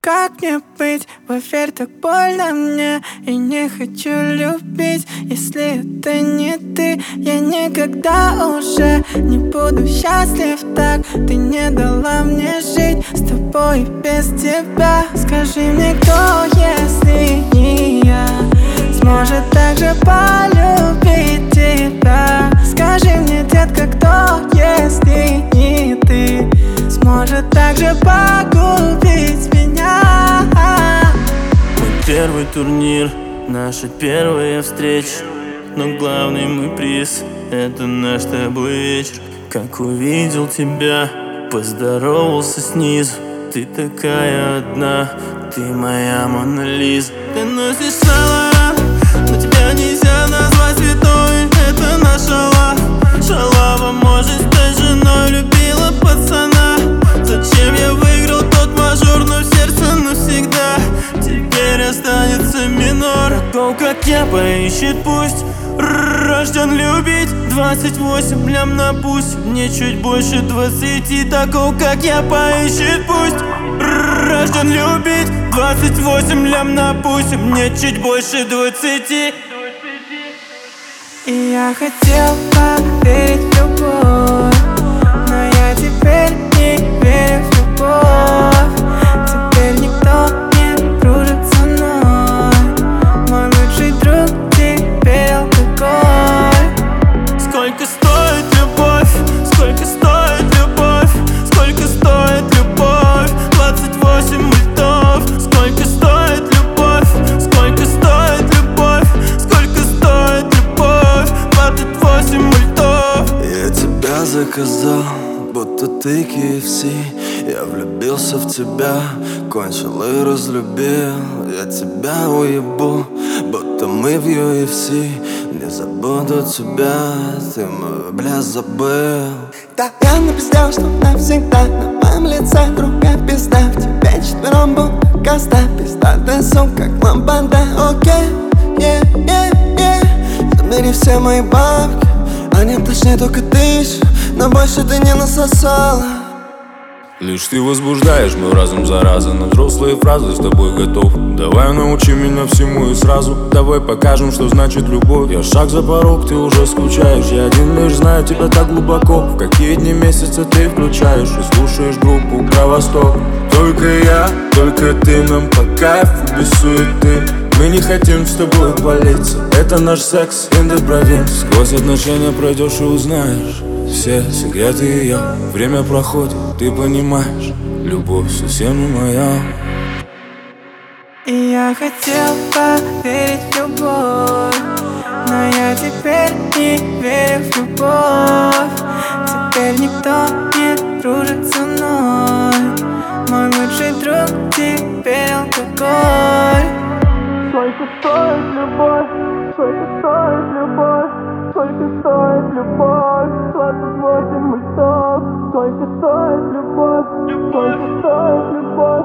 Как мне быть? Поверь, так больно мне. И не хочу любить, если это не ты. Я никогда уже не буду счастлив так. Ты не дала мне жить с тобой и без тебя. Скажи мне, кто, если не я, сможет так же полюбить тебя? Скажи мне, детка, кто, если не ты, сможет так же погубить меня? Мой первый турнир, наша первая встреча, но главный мой приз — это наш с тобой вечер. Как увидел тебя, поздоровался снизу. Ты такая одна, ты моя Мона Лиза. Ты носишь Saint Laurent, но тебя нельзя назвать святой. Это наша шалава, может стать женой. Любила пацана, зачем я выиграл тот мажор? Но в сердце навсегда теперь останется минор. Такого, как я, поищет пусть, рожден любить. 28 лям на пусть, мне чуть больше 20. Такого, как я, поищет пусть, рожден любить. 28 лям на пусть, мне чуть больше 20. И я хотел поверить в любовь, но я теперь не верю в любовь. Теперь никто не дружит со мной. Мой лучший друг теперь алкоголь. Сколько стоит любовь? Сколько стоит любовь? Сколько стоит любовь? 28 мультов. Сколько стоит любовь? Сколько стоит любовь? Сколько стоит любовь? 28 мультов. Я тебя заказал, будто ты KFC. Я влюбился в тебя, кончил и разлюбил. Я тебя уебу, будто мы в UFC. Не забуду тебя, ты мой, бля, забыл. Да, я напиздел, что навсегда на моем лице другая пизда. В тебе четвером будто каста, пиздатая сумка, как ламбада. Окей, забери все мои бабки, они точнее только тысячи, но больше ты не насосала. Лишь ты возбуждаешь мой разум, зараза. На взрослые фразы с тобой готов. Давай научи меня всему и сразу. Давай покажем, что значит любовь. Я шаг за порог, ты уже скучаешь. Я один лишь знаю тебя так глубоко. В какие дни месяца ты включаешь и слушаешь группу про Восток. Только я, только ты, нам по кайфу без суеты. Мы не хотим с тобой палиться, это наш секс in the province. Сквозь отношения пройдешь и узнаешь все секреты ее. Время проходит, ты понимаешь, любовь совсем не моя. И я хотел поверить в любовь, но я теперь не верю в любовь. Теперь никто не дружит со мной. Мой лучший друг теперь алкоголь. Сколько стоит любовь? Сколько стоит любовь? Сколько стоит любовь? 28 мультов. Сколько стоит любовь? Сколько стоит любовь?